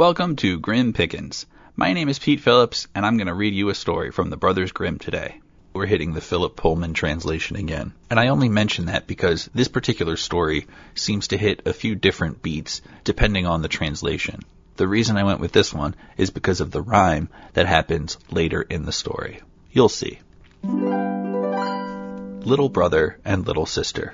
Welcome to Grim Pickens. My name is Pete Phillips, and I'm going to read you a story from the Brothers Grimm today. We're hitting the Philip Pullman translation again. And I only mention that because this particular story seems to hit a few different beats depending on the translation. The reason I went with this one is because of the rhyme that happens later in the story. You'll see. Little Brother and Little Sister.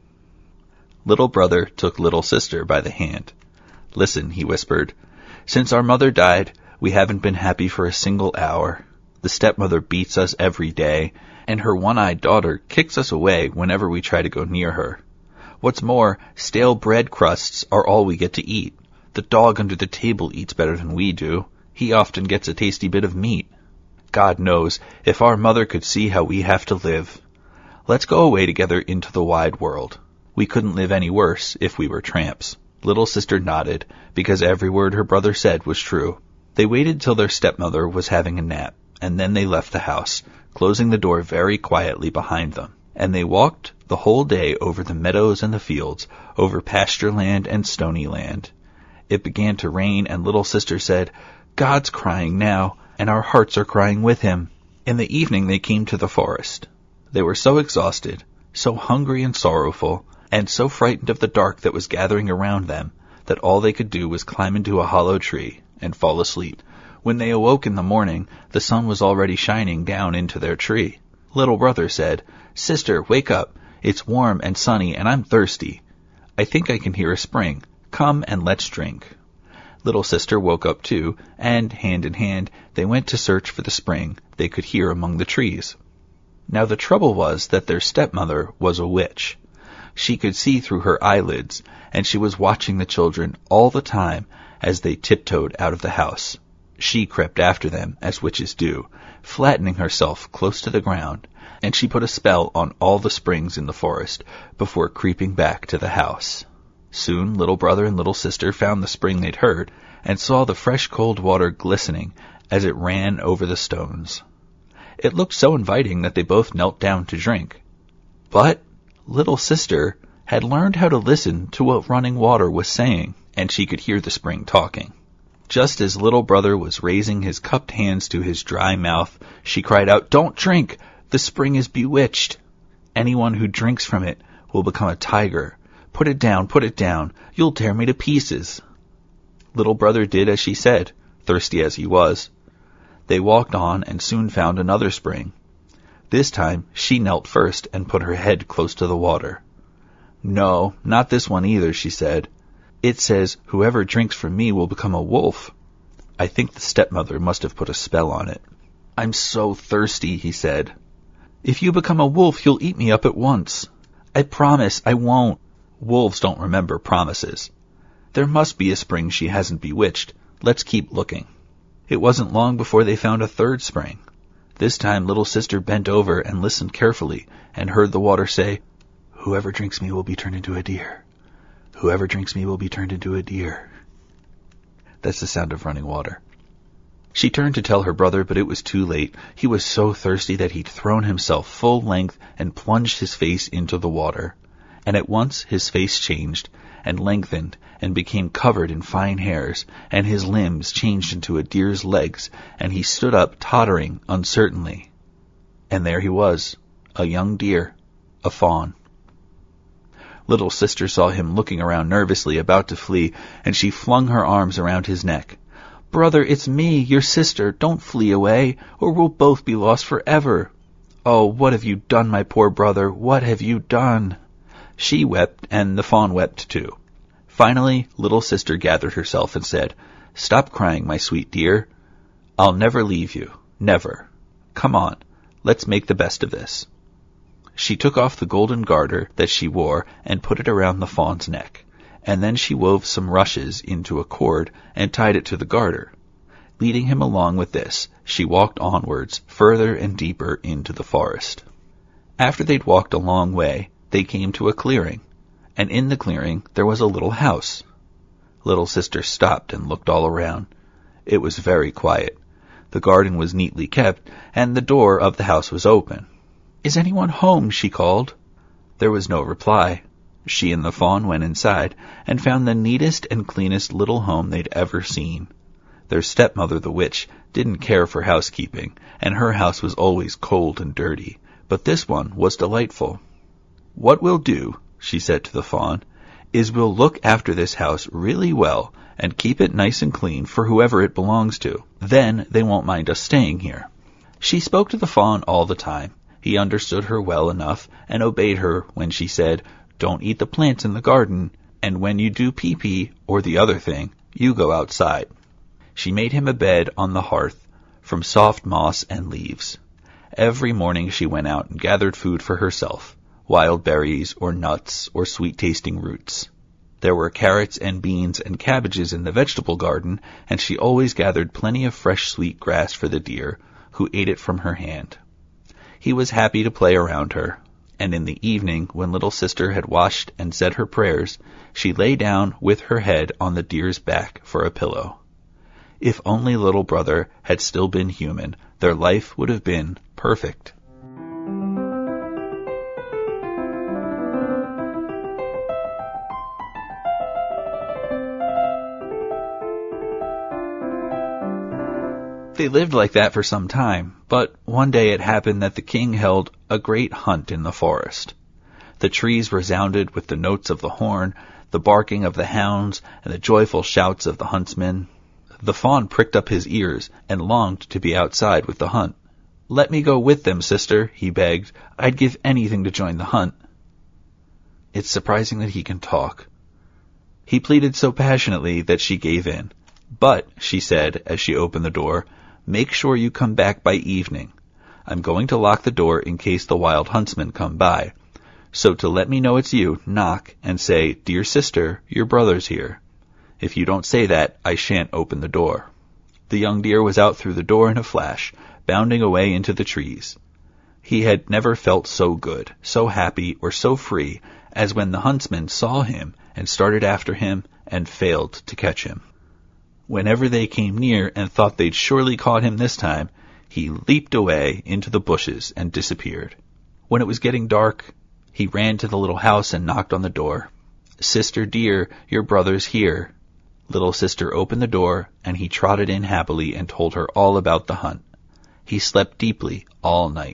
Little brother took little sister by the hand. "Listen," he whispered. "Since our mother died, we haven't been happy for a single hour. The stepmother beats us every day, and her one-eyed daughter kicks us away whenever we try to go near her. What's more, stale bread crusts are all we get to eat. The dog under the table eats better than we do. He often gets a tasty bit of meat. God knows, if our mother could see how we have to live. Let's go away together into the wide world. We couldn't live any worse if we were tramps." Little sister nodded, because every word her brother said was true. They waited till their stepmother was having a nap, and then they left the house, closing the door very quietly behind them. And they walked the whole day over the meadows and the fields, over pasture land and stony land. It began to rain, and little sister said, "God's crying now, and our hearts are crying with him." In the evening they came to the forest. They were so exhausted, so hungry and sorrowful, and so frightened of the dark that was gathering around them, that all they could do was climb into a hollow tree and fall asleep. When they awoke in the morning, the sun was already shining down into their tree. Little brother said, "Sister, wake up. It's warm and sunny, and I'm thirsty. I think I can hear a spring. Come and let's drink." Little sister woke up too, and, hand in hand, they went to search for the spring they could hear among the trees. Now the trouble was that their stepmother was a witch. She could see through her eyelids, and she was watching the children all the time as they tiptoed out of the house. She crept after them, as witches do, flattening herself close to the ground, and she put a spell on all the springs in the forest before creeping back to the house. Soon little brother and little sister found the spring they'd heard, and saw the fresh cold water glistening as it ran over the stones. It looked so inviting that they both knelt down to drink. But little sister had learned how to listen to what running water was saying, and she could hear the spring talking. Just as little brother was raising his cupped hands to his dry mouth, she cried out, "Don't drink! The spring is bewitched! Anyone who drinks from it will become a tiger. Put it down, you'll tear me to pieces." Little brother did as she said, thirsty as he was. They walked on and soon found another spring. This time she knelt first and put her head close to the water. "No, not this one either," she said. "It says whoever drinks from me will become a wolf." I think the stepmother must have put a spell on it. "I'm so thirsty," he said. "If you become a wolf, you'll eat me up at once." "I promise I won't." Wolves don't remember promises. There must be a spring she hasn't bewitched. Let's keep looking. It wasn't long before they found a third spring. This time little sister bent over and listened carefully, and heard the water say, "Whoever drinks me will be turned into a deer. Whoever drinks me will be turned into a deer." That's the sound of running water. She turned to tell her brother, but it was too late. He was so thirsty that he'd thrown himself full length and plunged his face into the water. And at once his face changed, and lengthened, and became covered in fine hairs, and his limbs changed into a deer's legs, and he stood up tottering uncertainly. And there he was, a young deer, a fawn. Little sister saw him looking around nervously, about to flee, and she flung her arms around his neck. "Brother, it's me, your sister. Don't flee away, or we'll both be lost forever. Oh, what have you done, my poor brother? What have you done?" She wept, and the fawn wept too. Finally, little sister gathered herself and said, "Stop crying, my sweet dear. I'll never leave you. Never. Come on, let's make the best of this." She took off the golden garter that she wore and put it around the fawn's neck, and then she wove some rushes into a cord and tied it to the garter. Leading him along with this, she walked onwards, further and deeper into the forest. After they'd walked a long way, they came to a clearing, and in the clearing there was a little house. Little sister stopped and looked all around. It was very quiet. The garden was neatly kept, and the door of the house was open. "Is anyone home?" she called. There was no reply. She and the fawn went inside, and found the neatest and cleanest little home they'd ever seen. Their stepmother, the witch, didn't care for housekeeping, and her house was always cold and dirty, but this one was delightful. "What we'll do," she said to the fawn, "is we'll look after this house really well and keep it nice and clean for whoever it belongs to. Then they won't mind us staying here." She spoke to the fawn all the time. He understood her well enough and obeyed her when she said, "Don't eat the plants in the garden, and when you do pee-pee or the other thing, you go outside." She made him a bed on the hearth from soft moss and leaves. Every morning she went out and gathered food for herself, wild berries or nuts or sweet-tasting roots. There were carrots and beans and cabbages in the vegetable garden, and she always gathered plenty of fresh sweet grass for the deer, who ate it from her hand. He was happy to play around her, and in the evening, when little sister had washed and said her prayers, she lay down with her head on the deer's back for a pillow. If only little brother had still been human, their life would have been perfect. They lived like that for some time, but one day it happened that the king held a great hunt in the forest. The trees resounded with the notes of the horn, the barking of the hounds, and the joyful shouts of the huntsmen. The fawn pricked up his ears and longed to be outside with the hunt. "Let me go with them, sister," he begged. "I'd give anything to join the hunt." It's surprising that he can talk. He pleaded so passionately that she gave in. "But," she said as she opened the door, "make sure you come back by evening. I'm going to lock the door in case the wild huntsmen come by. So to let me know it's you, knock and say, 'Dear sister, your brother's here.' If you don't say that, I shan't open the door." The young deer was out through the door in a flash, bounding away into the trees. He had never felt so good, so happy, or so free as when the huntsmen saw him and started after him and failed to catch him. Whenever they came near and thought they'd surely caught him this time, he leaped away into the bushes and disappeared. When it was getting dark, he ran to the little house and knocked on the door. "Sister dear, your brother's here." Little sister opened the door, and he trotted in happily and told her all about the hunt. He slept deeply all night.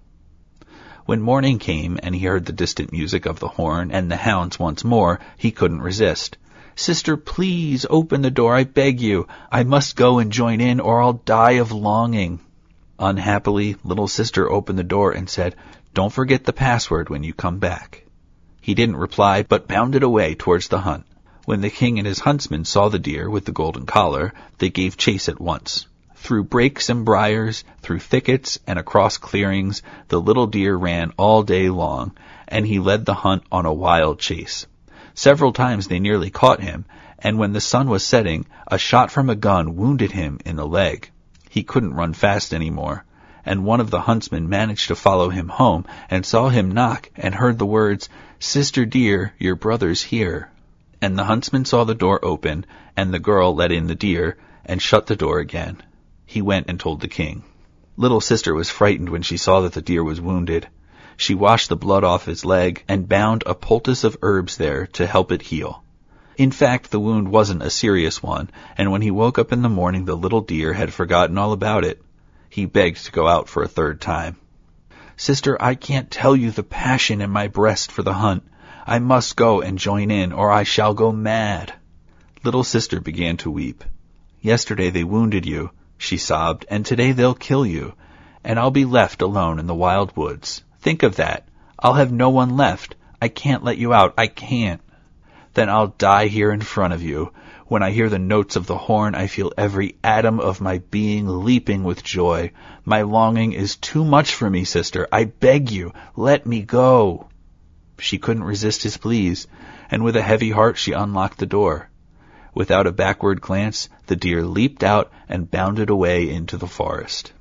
When morning came and he heard the distant music of the horn and the hounds once more, he couldn't resist. "Sister, please open the door, I beg you. I must go and join in, or I'll die of longing." Unhappily, little sister opened the door and said, "Don't forget the password when you come back." He didn't reply, but bounded away towards the hunt. When the king and his huntsmen saw the deer with the golden collar, they gave chase at once. Through brakes and briars, through thickets and across clearings, the little deer ran all day long, and he led the hunt on a wild chase. Several times they nearly caught him, and when the sun was setting, a shot from a gun wounded him in the leg. He couldn't run fast any more, and one of the huntsmen managed to follow him home and saw him knock and heard the words, "Sister dear, your brother's here." And the huntsman saw the door open, and the girl let in the deer and shut the door again. He went and told the king. Little sister was frightened when she saw that the deer was wounded. She washed the blood off his leg and bound a poultice of herbs there to help it heal. In fact, the wound wasn't a serious one, and when he woke up in the morning, the little deer had forgotten all about it. He begged to go out for a third time. "Sister, I can't tell you the passion in my breast for the hunt. I must go and join in, or I shall go mad." Little sister began to weep. "Yesterday they wounded you," she sobbed, "and today they'll kill you, and I'll be left alone in the wild woods. Think of that. I'll have no one left. I can't let you out. I can't. Then I'll die here in front of you. When I hear the notes of the horn, I feel every atom of my being leaping with joy. My longing is too much for me, sister. I beg you, let me go." She couldn't resist his pleas, and with a heavy heart she unlocked the door. Without a backward glance, the deer leaped out and bounded away into the forest.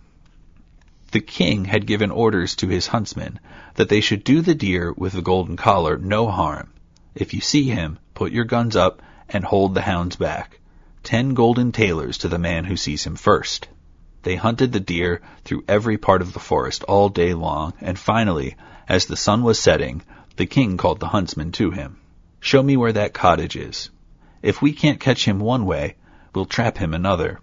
The king had given orders to his huntsmen that they should do the deer with the golden collar no harm. If you see him, put your guns up and hold the hounds back. 10 golden thalers to the man who sees him first. They hunted the deer through every part of the forest all day long, and finally, as the sun was setting, the king called the huntsman to him. "Show me where that cottage is. If we can't catch him one way, we'll trap him another.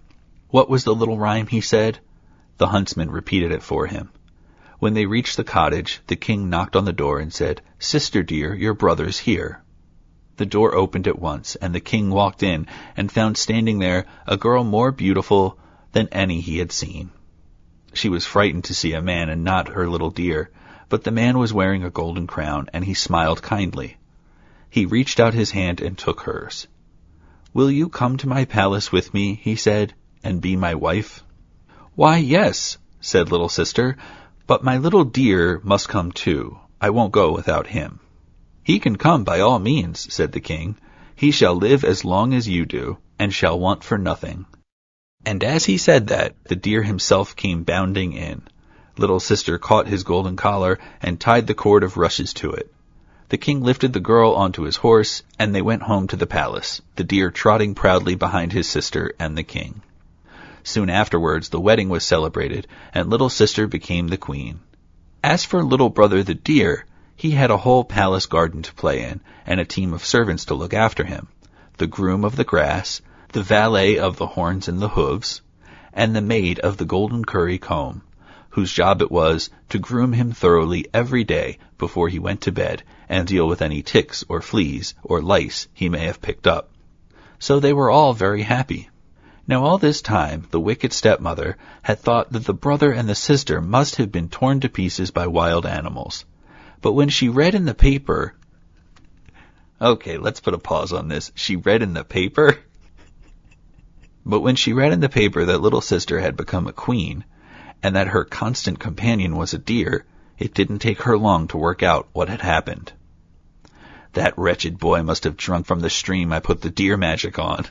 What was the little rhyme he said? The huntsman repeated it for him. When they reached the cottage, the king knocked on the door and said, "Sister dear, your brother's here." The door opened at once, and the king walked in and found standing there a girl more beautiful than any he had seen. She was frightened to see a man and not her little dear, but the man was wearing a golden crown, and he smiled kindly. He reached out his hand and took hers. "Will you come to my palace with me," he said, "and be my wife?" "Why, yes," said little sister, "but my little dear must come too. I won't go without him." "He can come by all means," said the king. "He shall live as long as you do, and shall want for nothing." And as he said that, the deer himself came bounding in. Little sister caught his golden collar and tied the cord of rushes to it. The king lifted the girl onto his horse, and they went home to the palace, the deer trotting proudly behind his sister and the king. Soon afterwards the wedding was celebrated, and little sister became the queen. As for little brother the deer, he had a whole palace garden to play in, and a team of servants to look after him, the groom of the grass, the valet of the horns and the hooves, and the maid of the golden curry comb, whose job it was to groom him thoroughly every day before he went to bed and deal with any ticks or fleas or lice he may have picked up. So they were all very happy. Now all this time the wicked stepmother had thought that the brother and the sister must have been torn to pieces by wild animals. But when she read in the paper... Okay, let's put a pause on this. She read in the paper? But when she read in the paper that little sister had become a queen, and that her constant companion was a deer, it didn't take her long to work out what had happened. That wretched boy must have drunk from the stream I put the deer magic on.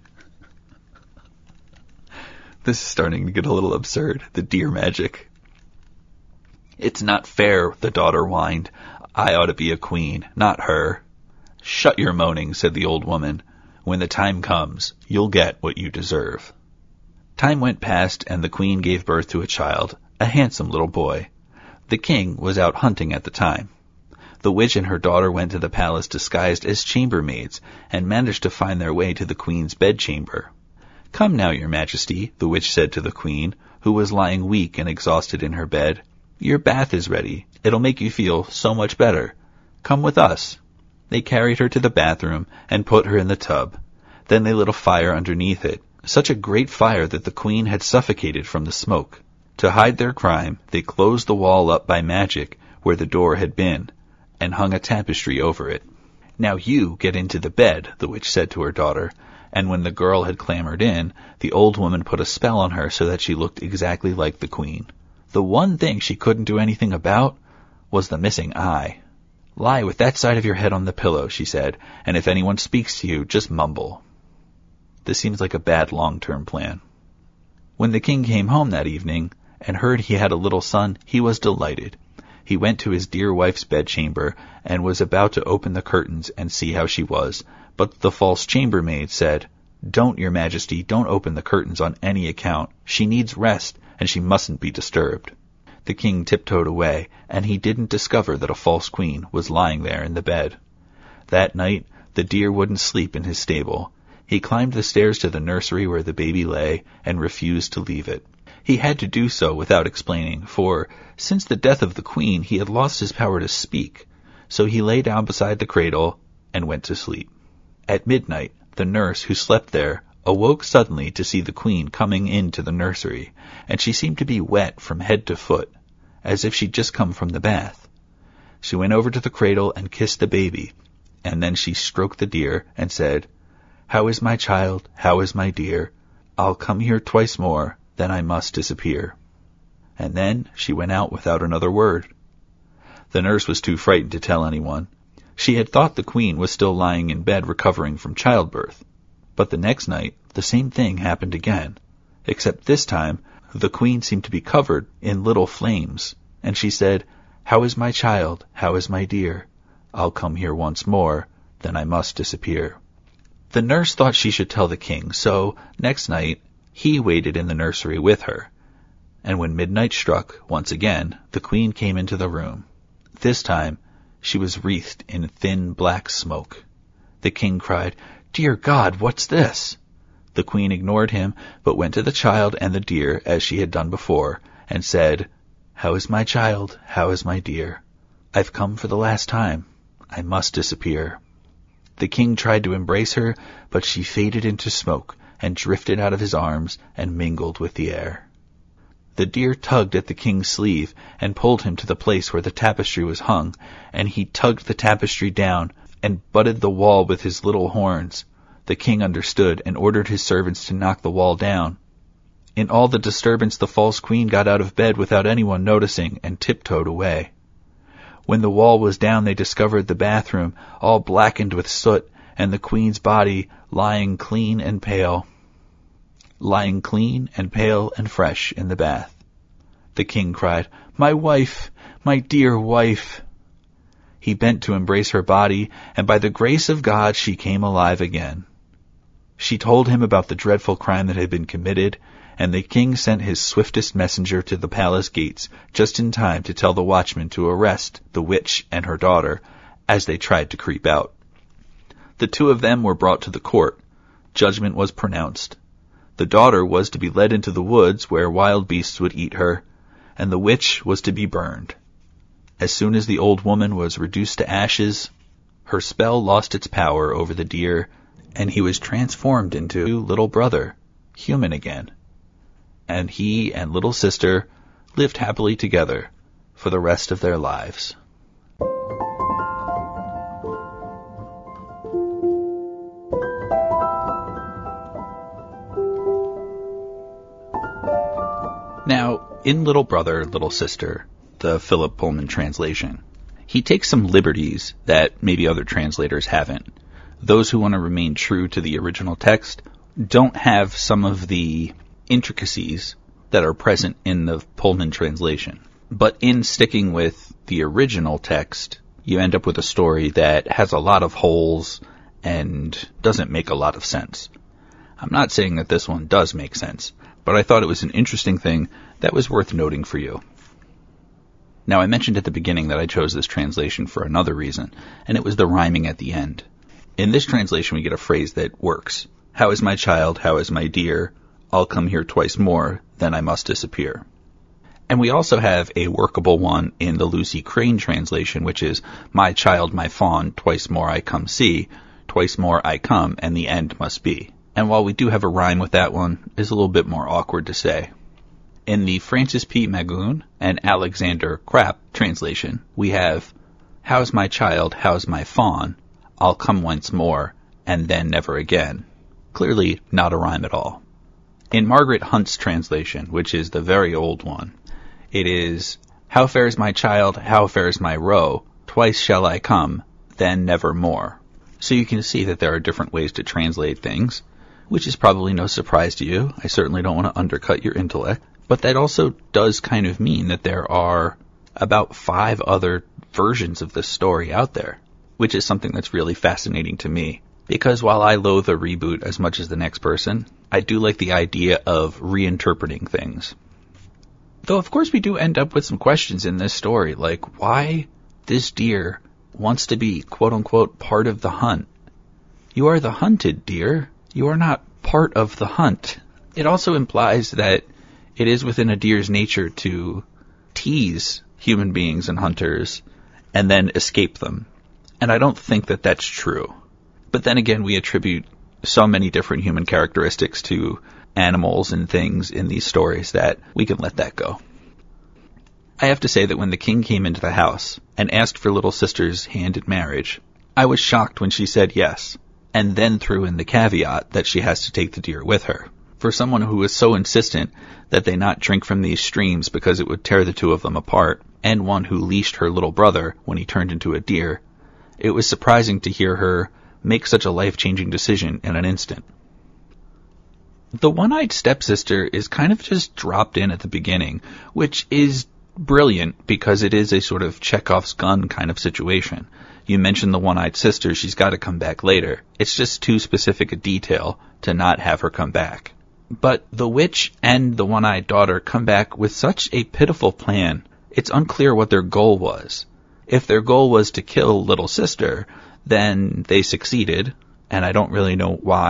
This is starting to get a little absurd, the deer magic. "It's not fair," the daughter whined. "I ought to be a queen, not her." "Shut your moaning," said the old woman. "When the time comes, you'll get what you deserve." Time went past, and the queen gave birth to a child, a handsome little boy. The king was out hunting at the time. The witch and her daughter went to the palace disguised as chambermaids, and managed to find their way to the queen's bedchamber. "Come now, your majesty," the witch said to the queen, who was lying weak and exhausted in her bed. "Your bath is ready. It'll make you feel so much better. Come with us." They carried her to the bathroom and put her in the tub. Then they lit a fire underneath it, such a great fire that the queen had suffocated from the smoke. To hide their crime, they closed the wall up by magic where the door had been, and hung a tapestry over it. "Now you get into the bed," the witch said to her daughter, and when the girl had clambered in, the old woman put a spell on her so that she looked exactly like the queen. The one thing she couldn't do anything about was the missing eye. "Lie with that side of your head on the pillow," she said, "and if anyone speaks to you, just mumble." This seems like a bad long-term plan. When the king came home that evening and heard he had a little son, he was delighted. He went to his dear wife's bedchamber and was about to open the curtains and see how she was, but the false chambermaid said, "Don't, your majesty, don't open the curtains on any account. She needs rest, and she mustn't be disturbed." The king tiptoed away, and he didn't discover that a false queen was lying there in the bed. That night the deer wouldn't sleep in his stable. He climbed the stairs to the nursery where the baby lay, and refused to leave it. He had to do so without explaining, for since the death of the queen he had lost his power to speak, so he lay down beside the cradle and went to sleep. At midnight, the nurse who slept there awoke suddenly to see the queen coming into the nursery, and she seemed to be wet from head to foot, as if she'd just come from the bath. She went over to the cradle and kissed the baby, and then she stroked the deer and said, "How is my child? How is my dear? I'll come here twice more, then I must disappear." And then she went out without another word. The nurse was too frightened to tell anyone. She had thought the queen was still lying in bed recovering from childbirth. But the next night, the same thing happened again, except this time the queen seemed to be covered in little flames, and she said, "How is my child? How is my dear? I'll come here once more, then I must disappear." The nurse thought she should tell the king, so next night he waited in the nursery with her, and when midnight struck, once again, the queen came into the room. This time she was wreathed in thin black smoke. The king cried, "Dear God, what's this?" The queen ignored him, but went to the child and the deer as she had done before, and said, "How is my child? How is my dear? I've come for the last time. I must disappear." The king tried to embrace her, but she faded into smoke and drifted out of his arms and mingled with the air. The deer tugged at the king's sleeve and pulled him to the place where the tapestry was hung, and he tugged the tapestry down and butted the wall with his little horns. The king understood and ordered his servants to knock the wall down. In all the disturbance, the false queen got out of bed without anyone noticing and tiptoed away. When the wall was down, they discovered the bathroom, all blackened with soot, and the queen's body lying clean and pale and fresh in the bath. The king cried, "My wife! My dear wife!" He bent to embrace her body, and by the grace of God she came alive again. She told him about the dreadful crime that had been committed, and the king sent his swiftest messenger to the palace gates just in time to tell the watchman to arrest the witch and her daughter as they tried to creep out. The two of them were brought to the court. Judgment was pronounced. The daughter was to be led into the woods where wild beasts would eat her, and the witch was to be burned. As soon as the old woman was reduced to ashes, her spell lost its power over the deer, and he was transformed into little brother, human again. And he and little sister lived happily together for the rest of their lives. Now, in Little Brother, Little Sister, the Philip Pullman translation, he takes some liberties that maybe other translators haven't. Those who want to remain true to the original text don't have some of the intricacies that are present in the Pullman translation. But in sticking with the original text, you end up with a story that has a lot of holes and doesn't make a lot of sense. I'm not saying that this one does make sense, but I thought it was an interesting thing that was worth noting for you. Now, I mentioned at the beginning that I chose this translation for another reason, and it was the rhyming at the end. In this translation, we get a phrase that works. "How is my child? How is my dear? I'll come here twice more, then I must disappear." And we also have a workable one in the Lucy Crane translation, which is, "My child, my fawn, twice more I come see, twice more I come, and the end must be." And while we do have a rhyme with that one, it's a little bit more awkward to say. In the Francis P. Magoon and Alexander Krapp translation, we have, "How's my child, how's my fawn? I'll come once more, and then never again." Clearly not a rhyme at all. In Margaret Hunt's translation, which is the very old one, it is, "How fares my child, how fares my roe? Twice shall I come, then never more." So you can see that there are different ways to translate things, which is probably no surprise to you. I certainly don't want to undercut your intellect. But that also does kind of mean that there are about 5 other versions of this story out there, which is something that's really fascinating to me. Because while I loathe a reboot as much as the next person, I do like the idea of reinterpreting things. Though, of course, we do end up with some questions in this story, like why this deer wants to be, quote-unquote, part of the hunt. You are the hunted, deer. You are not part of the hunt. It also implies that it is within a deer's nature to tease human beings and hunters and then escape them. And I don't think that that's true. But then again, we attribute so many different human characteristics to animals and things in these stories that we can let that go. I have to say that when the king came into the house and asked for little sister's hand in marriage, I was shocked when she said yes, and then threw in the caveat that she has to take the deer with her. For someone who was so insistent that they not drink from these streams because it would tear the two of them apart, and one who leashed her little brother when he turned into a deer, it was surprising to hear her make such a life-changing decision in an instant. The one-eyed stepsister is kind of just dropped in at the beginning, which is brilliant because it is a sort of Chekhov's gun kind of situation. You mentioned the one-eyed sister, she's got to come back later. It's just too specific a detail to not have her come back. But the witch and the one-eyed daughter come back with such a pitiful plan, it's unclear what their goal was. If their goal was to kill little sister, then they succeeded, and I don't really know why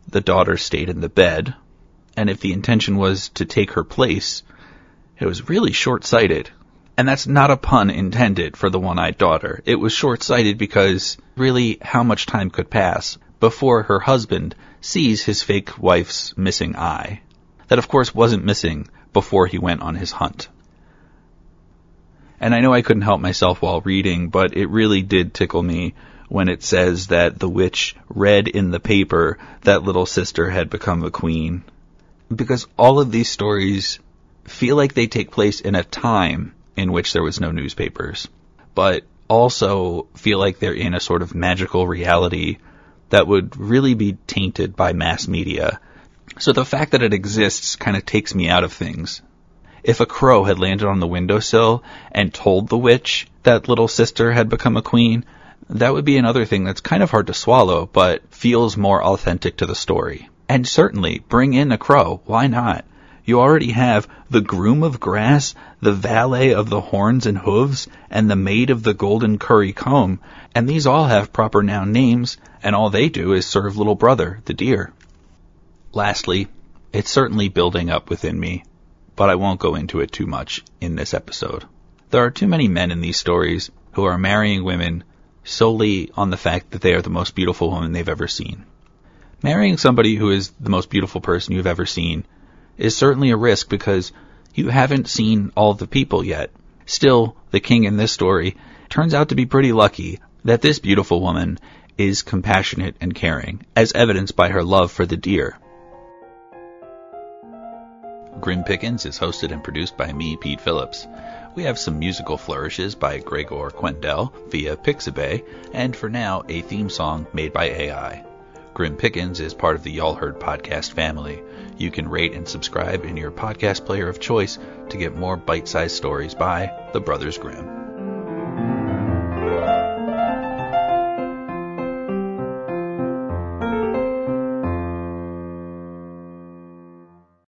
the daughter stayed in the bed, and if the intention was to take her place, it was really short-sighted. And that's not a pun intended for the one-eyed daughter. It was short-sighted because really how much time could pass before her husband sees his fake wife's missing eye. That of course wasn't missing before he went on his hunt. And I know I couldn't help myself while reading, but it really did tickle me when it says that the witch read in the paper that little sister had become a queen. Because all of these stories feel like they take place in a time in which there was no newspapers, but also feel like they're in a sort of magical reality that would really be tainted by mass media. So the fact that it exists kind of takes me out of things. If a crow had landed on the windowsill and told the witch that little sister had become a queen, that would be another thing that's kind of hard to swallow, but feels more authentic to the story. And certainly, bring in a crow. Why not? You already have the groom of grass, the valet of the horns and hooves, and the maid of the golden curry comb, and these all have proper noun names, and all they do is serve little brother, the deer. Lastly, it's certainly building up within me, but I won't go into it too much in this episode. There are too many men in these stories who are marrying women solely on the fact that they are the most beautiful woman they've ever seen. Marrying somebody who is the most beautiful person you've ever seen is certainly a risk because you haven't seen all the people yet. Still, the king in this story turns out to be pretty lucky that this beautiful woman is compassionate and caring, as evidenced by her love for the deer. Grim Pickens is hosted and produced by me, Pete Phillips. We have some musical flourishes by Gregor Quendel via Pixabay, and for now, a theme song made by AI. Grim Pickens is part of the Y'all Heard podcast family. You can rate and subscribe in your podcast player of choice to get more bite-sized stories by the Brothers Grimm.